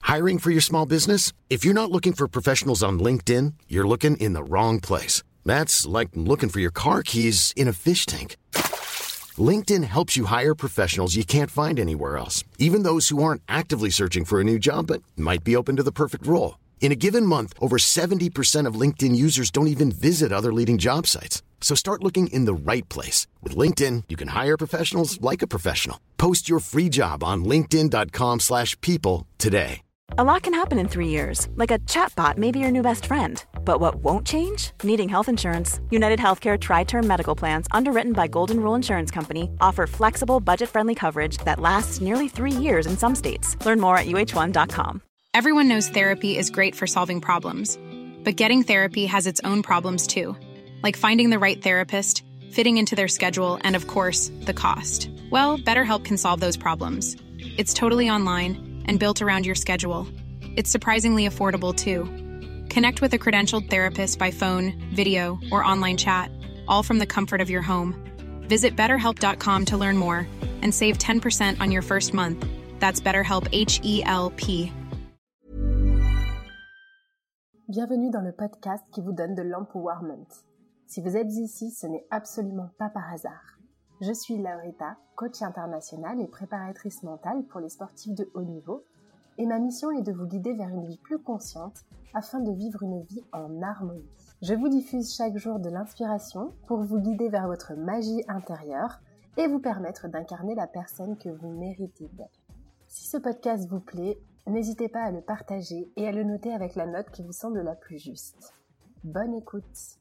Hiring for your small business? If you're not looking for professionals on LinkedIn, you're looking in the wrong place. That's like looking for your car keys in a fish tank. LinkedIn helps you hire professionals you can't find anywhere else, even those who aren't actively searching for a new job but might be open to the perfect role. In a given month, over 70% of LinkedIn users don't even visit other leading job sites. So start looking in the right place. With LinkedIn, you can hire professionals like a professional. Post your free job on linkedin.com/people today. A lot can happen in 3 years, like a chatbot may be your new best friend. But what won't change? Needing health insurance. United Healthcare Tri-Term Medical Plans, underwritten by Golden Rule Insurance Company, offer flexible, budget-friendly coverage that lasts nearly 3 years in some states. Learn more at uh1.com. Everyone knows therapy is great for solving problems. But getting therapy has its own problems too. Like finding the right therapist, fitting into their schedule, and of course, the cost. Well, BetterHelp can solve those problems. It's totally online and built around your schedule. It's surprisingly affordable, too. Connect with a credentialed therapist by phone, video, or online chat, all from the comfort of your home. Visit BetterHelp.com to learn more and save 10% on your first month. That's BetterHelp, H-E-L-P. Bienvenue dans le podcast qui vous donne de l'empowerment. Si vous êtes ici, ce n'est absolument pas par hasard. Je suis Laurita, coach internationale et préparatrice mentale pour les sportifs de haut niveau, et ma mission est de vous guider vers une vie plus consciente afin de vivre une vie en harmonie. Je vous diffuse chaque jour de l'inspiration pour vous guider vers votre magie intérieure et vous permettre d'incarner la personne que vous méritez d'être. Si ce podcast vous plaît, n'hésitez pas à le partager et à le noter avec la note qui vous semble la plus juste. Bonne écoute!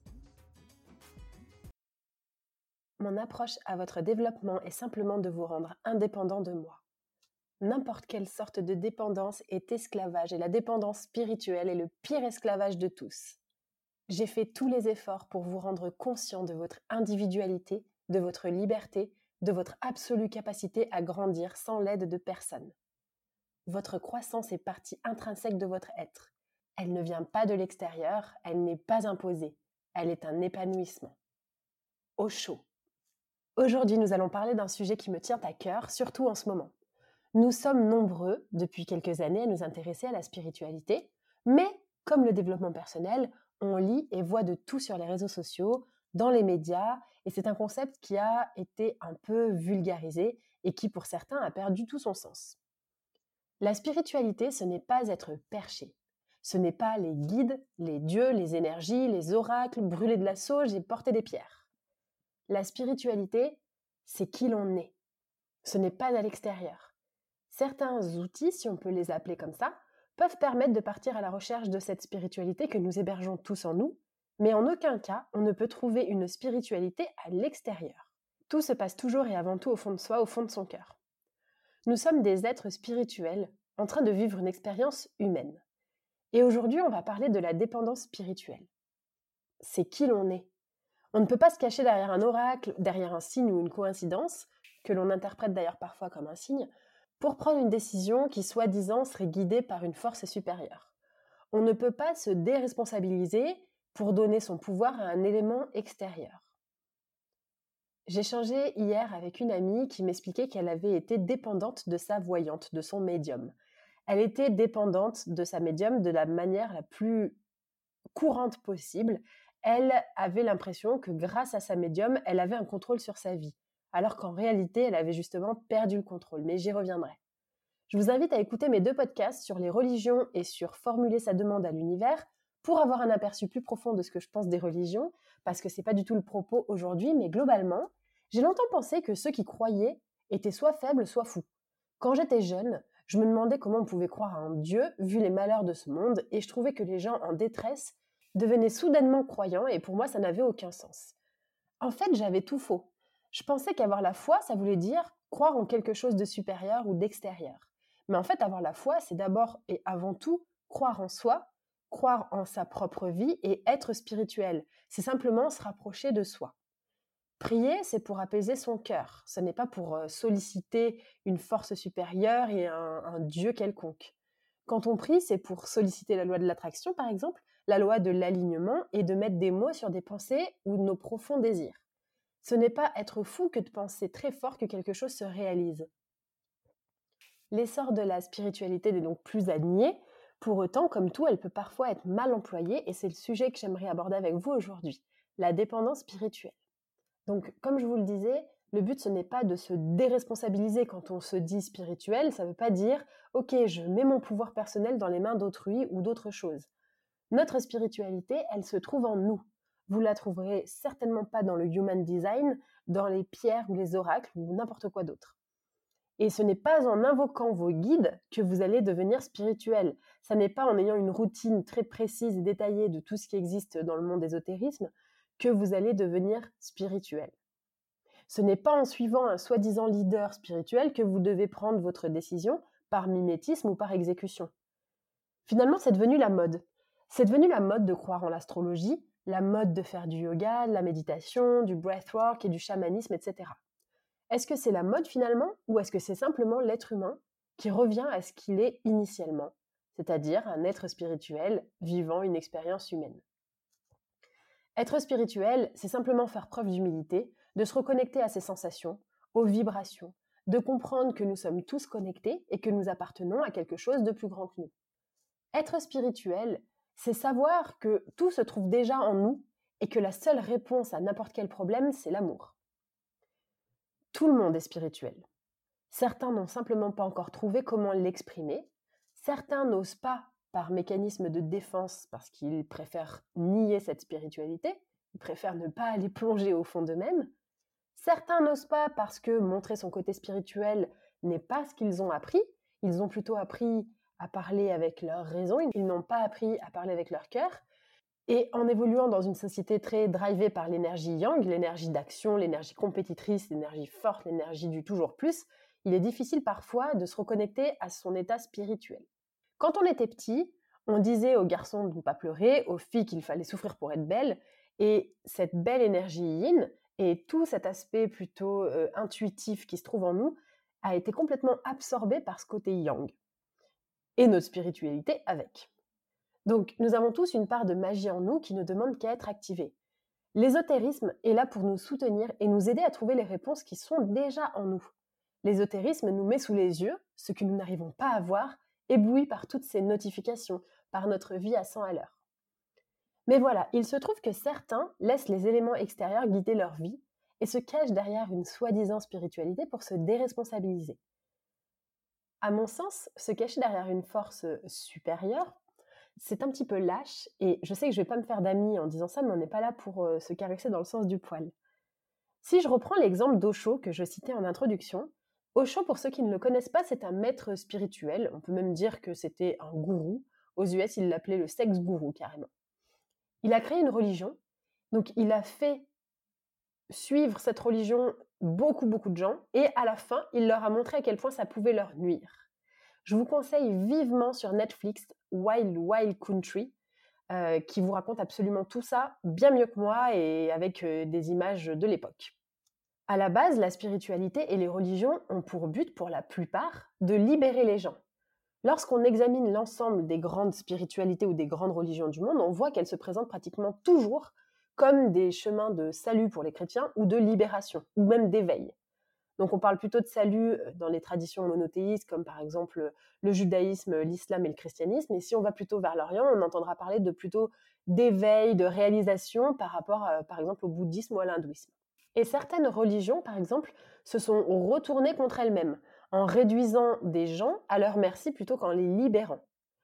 Mon approche à votre développement est simplement de vous rendre indépendant de moi. N'importe quelle sorte de dépendance est esclavage et la dépendance spirituelle est le pire esclavage de tous. J'ai fait tous les efforts pour vous rendre conscient de votre individualité, de votre liberté, de votre absolue capacité à grandir sans l'aide de personne. Votre croissance est partie intrinsèque de votre être. Elle ne vient pas de l'extérieur, elle n'est pas imposée. Elle est un épanouissement. Au chaud. Aujourd'hui, nous allons parler d'un sujet qui me tient à cœur, surtout en ce moment. Nous sommes nombreux, depuis quelques années, à nous intéresser à la spiritualité, mais comme le développement personnel, on lit et voit de tout sur les réseaux sociaux, dans les médias, et c'est un concept qui a été un peu vulgarisé et qui, pour certains, a perdu tout son sens. La spiritualité, ce n'est pas être perché. Ce n'est pas les guides, les dieux, les énergies, les oracles, brûler de la sauge et porter des pierres. La spiritualité, c'est qui l'on est. Ce n'est pas à l'extérieur. Certains outils, si on peut les appeler comme ça, peuvent permettre de partir à la recherche de cette spiritualité que nous hébergeons tous en nous, mais en aucun cas, on ne peut trouver une spiritualité à l'extérieur. Tout se passe toujours et avant tout au fond de soi, au fond de son cœur. Nous sommes des êtres spirituels en train de vivre une expérience humaine. Et aujourd'hui, on va parler de la dépendance spirituelle. C'est qui l'on est. On ne peut pas se cacher derrière un oracle, derrière un signe ou une coïncidence, que l'on interprète d'ailleurs parfois comme un signe, pour prendre une décision qui, soi-disant, serait guidée par une force supérieure. On ne peut pas se déresponsabiliser pour donner son pouvoir à un élément extérieur. J'ai échangé hier avec une amie qui m'expliquait qu'elle avait été dépendante de sa voyante, de son médium. Elle était dépendante de sa médium de la manière la plus courante possible. Elle avait l'impression que grâce à sa médium, elle avait un contrôle sur sa vie, alors qu'en réalité, elle avait justement perdu le contrôle, mais j'y reviendrai. Je vous invite à écouter mes 2 podcasts sur les religions et sur formuler sa demande à l'univers pour avoir un aperçu plus profond de ce que je pense des religions, parce que c'est pas du tout le propos aujourd'hui, mais globalement, j'ai longtemps pensé que ceux qui croyaient étaient soit faibles, soit fous. Quand j'étais jeune, je me demandais comment on pouvait croire à un Dieu, vu les malheurs de ce monde, et je trouvais que les gens en détresse devenaient soudainement croyants, et pour moi, ça n'avait aucun sens. En fait, j'avais tout faux. Je pensais qu'avoir la foi, ça voulait dire croire en quelque chose de supérieur ou d'extérieur. Mais en fait, avoir la foi, c'est d'abord et avant tout croire en soi, croire en sa propre vie et être spirituel. C'est simplement se rapprocher de soi. Prier, c'est pour apaiser son cœur. Ce n'est pas pour solliciter une force supérieure et un Dieu quelconque. Quand on prie, c'est pour solliciter la loi de l'attraction, par exemple, la loi de l'alignement et de mettre des mots sur des pensées ou nos profonds désirs. Ce n'est pas être fou que de penser très fort que quelque chose se réalise. L'essor de la spiritualité n'est donc plus à nier. Pour autant, comme tout, elle peut parfois être mal employée et c'est le sujet que j'aimerais aborder avec vous aujourd'hui, la dépendance spirituelle. Donc, comme je vous le disais, le but, ce n'est pas de se déresponsabiliser quand on se dit spirituel. Ça ne veut pas dire « Ok, je mets mon pouvoir personnel dans les mains d'autrui ou d'autres choses ». Notre spiritualité, elle se trouve en nous. Vous la trouverez certainement pas dans le human design, dans les pierres ou les oracles ou n'importe quoi d'autre. Et ce n'est pas en invoquant vos guides que vous allez devenir spirituel. Ça n'est pas en ayant une routine très précise et détaillée de tout ce qui existe dans le monde ésotérisme que vous allez devenir spirituel. Ce n'est pas en suivant un soi-disant leader spirituel que vous devez prendre votre décision par mimétisme ou par exécution. Finalement, c'est devenu la mode. C'est devenu la mode de croire en l'astrologie, la mode de faire du yoga, de la méditation, du breathwork et du chamanisme, etc. Est-ce que c'est la mode finalement, ou est-ce que c'est simplement l'être humain qui revient à ce qu'il est initialement, c'est-à-dire un être spirituel vivant une expérience humaine? Être spirituel, c'est simplement faire preuve d'humilité, de se reconnecter à ses sensations, aux vibrations, de comprendre que nous sommes tous connectés et que nous appartenons à quelque chose de plus grand que nous. Être spirituel, c'est savoir que tout se trouve déjà en nous et que la seule réponse à n'importe quel problème, c'est l'amour. Tout le monde est spirituel. Certains n'ont simplement pas encore trouvé comment l'exprimer. Certains n'osent pas par mécanisme de défense parce qu'ils préfèrent nier cette spiritualité. Ils préfèrent ne pas aller plonger au fond d'eux-mêmes. Certains n'osent pas parce que montrer son côté spirituel n'est pas ce qu'ils ont appris. Ils ont plutôt appris à parler avec leur raison. Ils n'ont pas appris à parler avec leur cœur. Et en évoluant dans une société très drivée par l'énergie yang, l'énergie d'action, l'énergie compétitrice, l'énergie forte, l'énergie du toujours plus, il est difficile parfois de se reconnecter à son état spirituel. Quand on était petit, on disait aux garçons de ne pas pleurer, aux filles qu'il fallait souffrir pour être belle, et cette belle énergie yin et tout cet aspect plutôt intuitif qui se trouve en nous a été complètement absorbé par ce côté yang. Et notre spiritualité avec. Donc, nous avons tous une part de magie en nous qui ne demande qu'à être activée. L'ésotérisme est là pour nous soutenir et nous aider à trouver les réponses qui sont déjà en nous. L'ésotérisme nous met sous les yeux ce que nous n'arrivons pas à voir, éblouis par toutes ces notifications, par notre vie à 100 à l'heure. Mais voilà, il se trouve que certains laissent les éléments extérieurs guider leur vie et se cachent derrière une soi-disant spiritualité pour se déresponsabiliser. À mon sens, se cacher derrière une force supérieure, c'est un petit peu lâche, et je sais que je ne vais pas me faire d'amis en disant ça, mais on n'est pas là pour se caresser dans le sens du poil. Si je reprends l'exemple d'Osho que je citais en introduction, Osho, pour ceux qui ne le connaissent pas, c'est un maître spirituel, on peut même dire que c'était un gourou. Aux US, il l'appelait le sex gourou carrément. Il a créé une religion, donc il a fait suivre cette religion beaucoup de gens, et à la fin, il leur a montré à quel point ça pouvait leur nuire. Je vous conseille vivement sur Netflix Wild Wild Country, qui vous raconte absolument tout ça, bien mieux que moi et avec des images de l'époque. À la base, la spiritualité et les religions ont pour but, pour la plupart, de libérer les gens. Lorsqu'on examine l'ensemble des grandes spiritualités ou des grandes religions du monde, on voit qu'elles se présentent pratiquement toujours comme des chemins de salut pour les chrétiens ou de libération, ou même d'éveil. Donc on parle plutôt de salut dans les traditions monothéistes, comme par exemple le judaïsme, l'islam et le christianisme. Et si on va plutôt vers l'Orient, on entendra parler de plutôt d'éveil, de réalisation par rapport, par exemple, au bouddhisme ou à l'hindouisme. Et certaines religions, par exemple, se sont retournées contre elles-mêmes, en réduisant des gens à leur merci plutôt qu'en les libérant.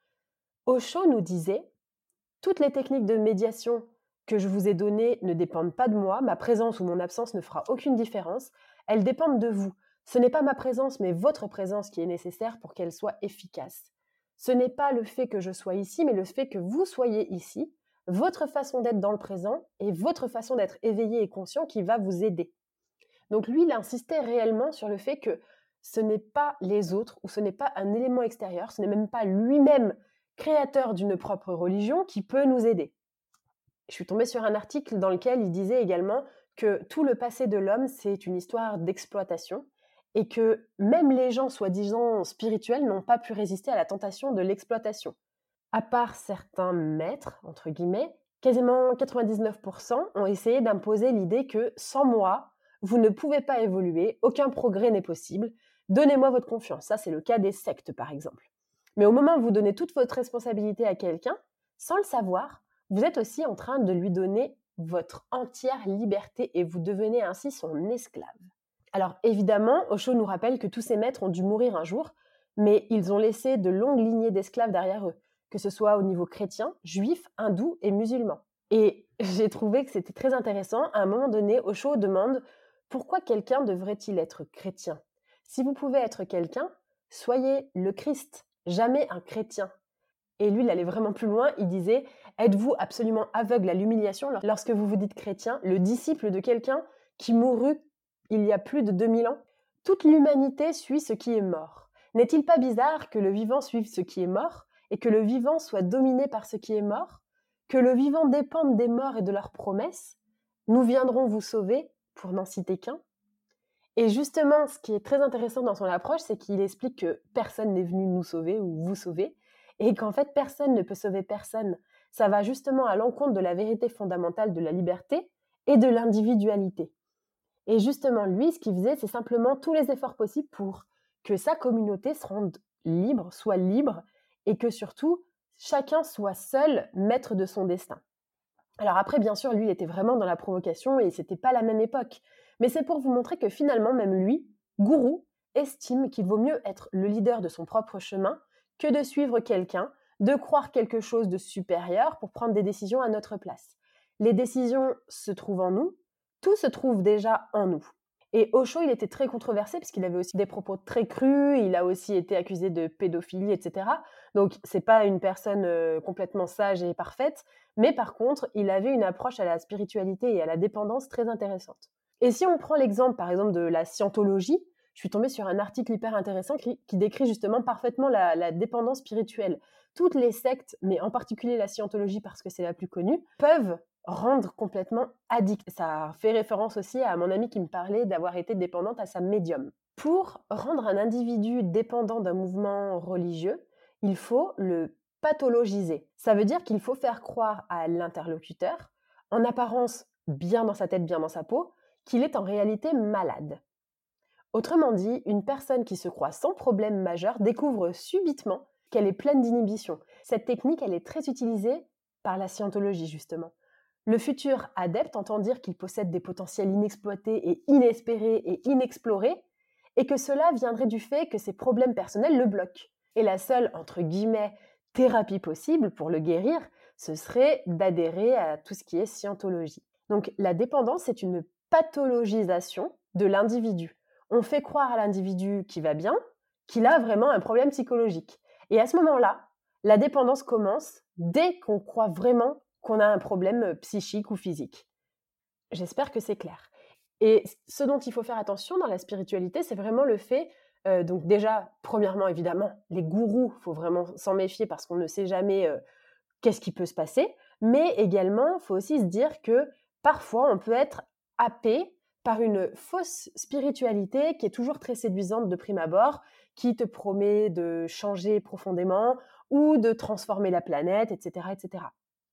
Osho nous disait « Toutes les techniques de médiation que je vous ai données ne dépendent pas de moi, ma présence ou mon absence ne fera aucune différence, elles dépendent de vous. Ce n'est pas ma présence, mais votre présence qui est nécessaire pour qu'elle soit efficace. Ce n'est pas le fait que je sois ici, mais le fait que vous soyez ici, votre façon d'être dans le présent et votre façon d'être éveillé et conscient qui va vous aider. » Donc lui, il insistait réellement sur le fait que ce n'est pas les autres ou ce n'est pas un élément extérieur, ce n'est même pas lui-même créateur d'une propre religion qui peut nous aider. Je suis tombée sur un article dans lequel il disait également que tout le passé de l'homme, c'est une histoire d'exploitation et que même les gens soi-disant spirituels n'ont pas pu résister à la tentation de l'exploitation. À part certains maîtres, entre guillemets, quasiment 99% ont essayé d'imposer l'idée que sans moi, vous ne pouvez pas évoluer, aucun progrès n'est possible, Donnez-moi votre confiance. Ça, c'est le cas des sectes, par exemple. Mais au moment où vous donnez toute votre responsabilité à quelqu'un, sans le savoir, vous êtes aussi en train de lui donner votre entière liberté et vous devenez ainsi son esclave. Alors évidemment, Osho nous rappelle que tous ces maîtres ont dû mourir un jour, mais ils ont laissé de longues lignées d'esclaves derrière eux, que ce soit au niveau chrétien, juif, hindou et musulman. Et j'ai trouvé que c'était très intéressant. À un moment donné, Osho demande « Pourquoi quelqu'un devrait-il être chrétien ? Si vous pouvez être quelqu'un, soyez le Christ, jamais un chrétien. » Et lui, il allait vraiment plus loin, il disait « Êtes-vous absolument aveugle à l'humiliation lorsque vous vous dites chrétien, le disciple de quelqu'un qui mourut il y a plus de 2000 ans ? Toute l'humanité suit ce qui est mort. N'est-il pas bizarre que le vivant suive ce qui est mort et que le vivant soit dominé par ce qui est mort ? Que le vivant dépende des morts et de leurs promesses ? Nous viendrons vous sauver, pour n'en citer qu'un. » Et justement, ce qui est très intéressant dans son approche, c'est qu'il explique que personne n'est venu nous sauver ou vous sauver, et qu'en fait, personne ne peut sauver personne. Ça va justement à l'encontre de la vérité fondamentale de la liberté et de l'individualité. Et justement, lui, ce qu'il faisait, c'est simplement tous les efforts possibles pour que sa communauté se rende libre, soit libre, et que surtout, chacun soit seul maître de son destin. Alors après, bien sûr, lui, il était vraiment dans la provocation et c'était pas la même époque. Mais c'est pour vous montrer que finalement, même lui, gourou, estime qu'il vaut mieux être le leader de son propre chemin que de suivre quelqu'un, de croire quelque chose de supérieur pour prendre des décisions à notre place. Les décisions se trouvent en nous, tout se trouve déjà en nous. Et Osho, il était très controversé parce qu'il avait aussi des propos très crus, il a aussi été accusé de pédophilie, etc. Donc, c'est pas une personne complètement sage et parfaite, mais par contre, il avait une approche à la spiritualité et à la dépendance très intéressante. Et si on prend l'exemple, par exemple, de la scientologie, je suis tombée sur un article hyper intéressant qui décrit justement parfaitement la dépendance spirituelle. Toutes les sectes, mais en particulier la scientologie parce que c'est la plus connue, peuvent rendre complètement addict. Ça fait référence aussi à mon amie qui me parlait d'avoir été dépendante à sa médium. Pour rendre un individu dépendant d'un mouvement religieux, il faut le pathologiser. Ça veut dire qu'il faut faire croire à l'interlocuteur, en apparence bien dans sa tête, bien dans sa peau, qu'il est en réalité malade. Autrement dit, une personne qui se croit sans problème majeur découvre subitement qu'elle est pleine d'inhibition. Cette technique, elle est très utilisée par la scientologie, justement. Le futur adepte entend dire qu'il possède des potentiels inexploités et inespérés et inexplorés, et que cela viendrait du fait que ses problèmes personnels le bloquent. Et la seule, entre guillemets, thérapie possible pour le guérir, ce serait d'adhérer à tout ce qui est scientologie. Donc la dépendance, c'est une pathologisation de l'individu. On fait croire à l'individu qui va bien, qu'il a vraiment un problème psychologique. Et à ce moment-là, la dépendance commence dès qu'on croit vraiment qu'on a un problème psychique ou physique. J'espère que c'est clair. Et ce dont il faut faire attention dans la spiritualité, c'est vraiment le fait, donc déjà, premièrement, évidemment, les gourous, il faut vraiment s'en méfier parce qu'on ne sait jamais qu'est-ce qui peut se passer, mais également, il faut aussi se dire que parfois, on peut être happé par une fausse spiritualité qui est toujours très séduisante de prime abord, qui te promet de changer profondément ou de transformer la planète, etc., etc.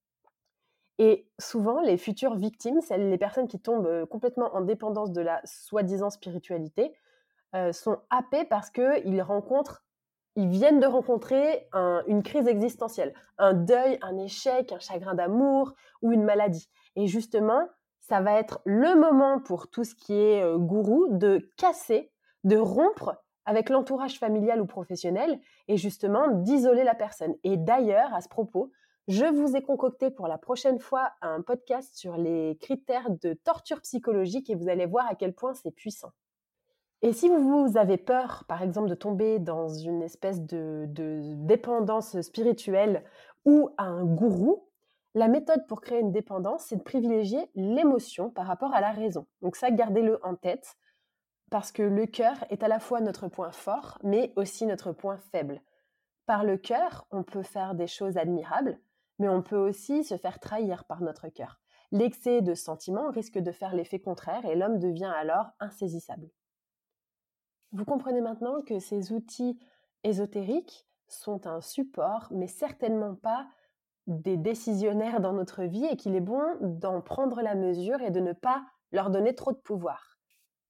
Et souvent, les futures victimes, les personnes qui tombent complètement en dépendance de la soi-disant spiritualité, sont happées parce qu'ils viennent de rencontrer une crise existentielle, un deuil, un échec, un chagrin d'amour ou une maladie. Et justement, ça va être le moment pour tout ce qui est gourou de casser, de rompre avec l'entourage familial ou professionnel et justement d'isoler la personne. Et d'ailleurs, à ce propos, je vous ai concocté pour la prochaine fois un podcast sur les critères de torture psychologique et vous allez voir à quel point c'est puissant. Et si vous avez peur, par exemple, de tomber dans une espèce de dépendance spirituelle ou à un gourou, la méthode pour créer une dépendance, c'est de privilégier l'émotion par rapport à la raison. Donc ça, gardez-le en tête, parce que le cœur est à la fois notre point fort, mais aussi notre point faible. Par le cœur, on peut faire des choses admirables, mais on peut aussi se faire trahir par notre cœur. L'excès de sentiments risque de faire l'effet contraire et l'homme devient alors insaisissable. Vous comprenez maintenant que ces outils ésotériques sont un support, mais certainement pas des décisionnaires dans notre vie et qu'il est bon d'en prendre la mesure et de ne pas leur donner trop de pouvoir.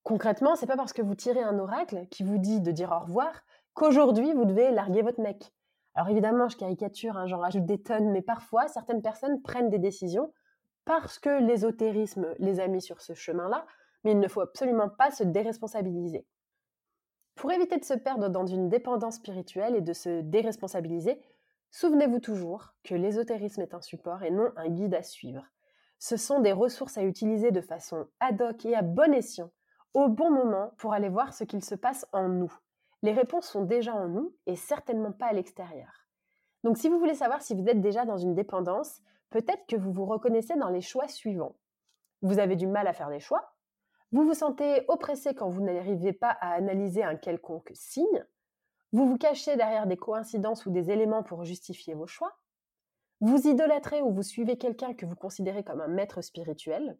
Concrètement, c'est pas parce que vous tirez un oracle qui vous dit de dire au revoir qu'aujourd'hui vous devez larguer votre mec. Alors évidemment, je caricature, j'en rajoute des tonnes, mais parfois, certaines personnes prennent des décisions parce que l'ésotérisme les a mis sur ce chemin-là, mais il ne faut absolument pas se déresponsabiliser. Pour éviter de se perdre dans une dépendance spirituelle et de se déresponsabiliser, souvenez-vous toujours que l'ésotérisme est un support et non un guide à suivre. Ce sont des ressources à utiliser de façon ad hoc et à bon escient, au bon moment pour aller voir ce qu'il se passe en nous. Les réponses sont déjà en nous et certainement pas à l'extérieur. Donc si vous voulez savoir si vous êtes déjà dans une dépendance, peut-être que vous vous reconnaissez dans les choix suivants. Vous avez du mal à faire des choix, vous vous sentez oppressé quand vous n'arrivez pas à analyser un quelconque signe, vous vous cachez derrière des coïncidences ou des éléments pour justifier vos choix, vous idolâtrez ou vous suivez quelqu'un que vous considérez comme un maître spirituel,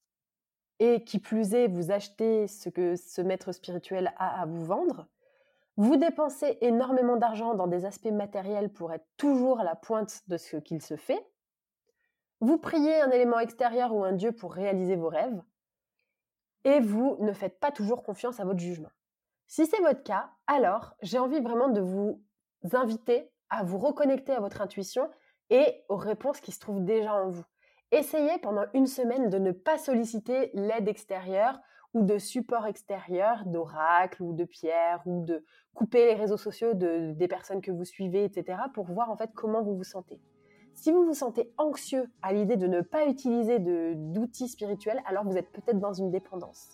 et qui plus est, vous achetez ce que ce maître spirituel a à vous vendre, vous dépensez énormément d'argent dans des aspects matériels pour être toujours à la pointe de ce qu'il se fait, vous priez un élément extérieur ou un dieu pour réaliser vos rêves, et vous ne faites pas toujours confiance à votre jugement. Si c'est votre cas, alors j'ai envie vraiment de vous inviter à vous reconnecter à votre intuition et aux réponses qui se trouvent déjà en vous. Essayez pendant une semaine de ne pas solliciter l'aide extérieure ou de support extérieur, d'oracle ou de pierre, ou de couper les réseaux sociaux des personnes que vous suivez, etc. pour voir en fait comment vous vous sentez. Si vous vous sentez anxieux à l'idée de ne pas utiliser d'outils spirituels, alors vous êtes peut-être dans une dépendance.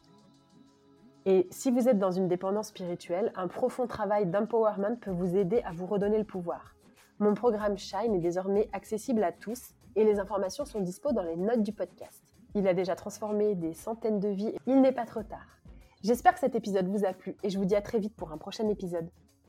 Et si vous êtes dans une dépendance spirituelle, un profond travail d'empowerment peut vous aider à vous redonner le pouvoir. Mon programme Shine est désormais accessible à tous et les informations sont dispo dans les notes du podcast. Il a déjà transformé des centaines de vies et il n'est pas trop tard. J'espère que cet épisode vous a plu et je vous dis à très vite pour un prochain épisode.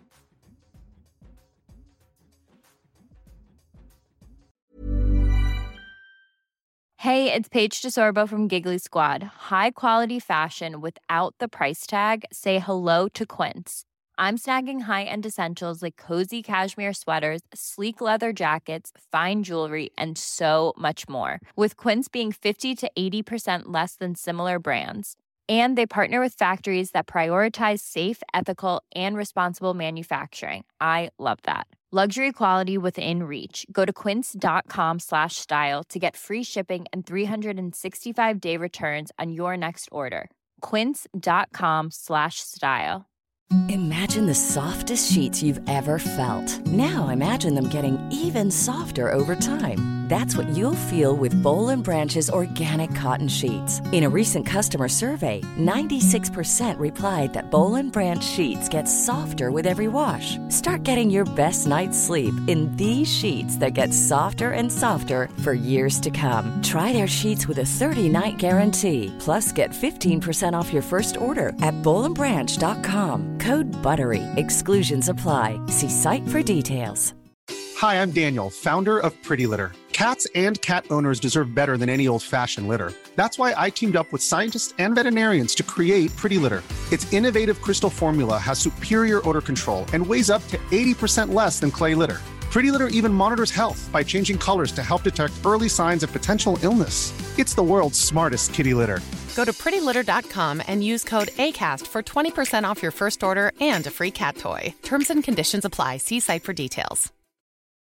Hey, it's Paige DeSorbo from Giggly Squad. High quality fashion without the price tag. Say hello to Quince. I'm snagging high-end essentials like cozy cashmere sweaters, sleek leather jackets, fine jewelry, and so much more. With Quince being 50 to 80% less than similar brands. And they partner with factories that prioritize safe, ethical, and responsible manufacturing. I love that. Luxury quality within reach. Go to quince.com/style to get free shipping and 365-day returns on your next order. Quince.com/style. Imagine the softest sheets you've ever felt. Now imagine them getting even softer over time. That's what you'll feel with Boll & Branch's organic cotton sheets. In a recent customer survey, 96% replied that Boll & Branch sheets get softer with every wash. Start getting your best night's sleep in these sheets that get softer and softer for years to come. Try their sheets with a 30-night guarantee. Plus, get 15% off your first order at bollandbranch.com. Code BUTTERY. Exclusions apply. See site for details. Hi, I'm Daniel, founder of Pretty Litter. Cats and cat owners deserve better than any old-fashioned litter. That's why I teamed up with scientists and veterinarians to create Pretty Litter. Its innovative crystal formula has superior odor control and weighs up to 80% less than clay litter. Pretty Litter even monitors health by changing colors to help detect early signs of potential illness. It's the world's smartest kitty litter. Go to prettylitter.com and use code ACAST for 20% off your first order and a free cat toy. Terms and conditions apply. See site for details.